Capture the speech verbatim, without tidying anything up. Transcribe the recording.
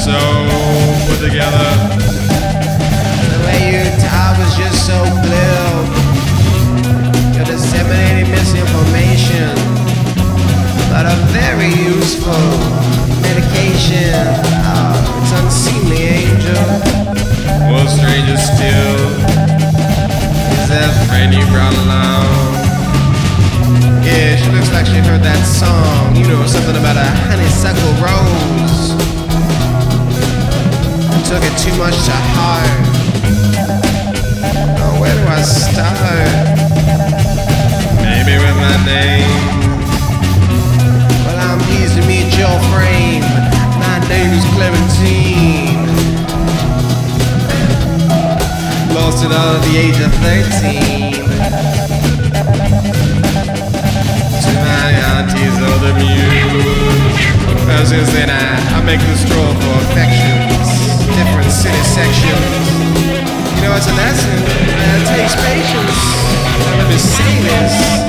so put together. The way you talk is just so glib. You're disseminating misinformation, but a very useful medication. Oh, it's unseemly, angel. Well, stranger still is that friend you brought along. Yeah, she looks like she heard that song. You know, something about a honeysuckle rose. I took it too much to heart. Oh, where do I start? Maybe with my name. Well, I'm pleased to meet your frame. My name is Clementine. Lost it all at the age of thirteen. To my aunties or the muse. I was gonna say, I, I make the stroll for affections. Different city sections. You know, it's a lesson. It takes patience. Now, let me say this.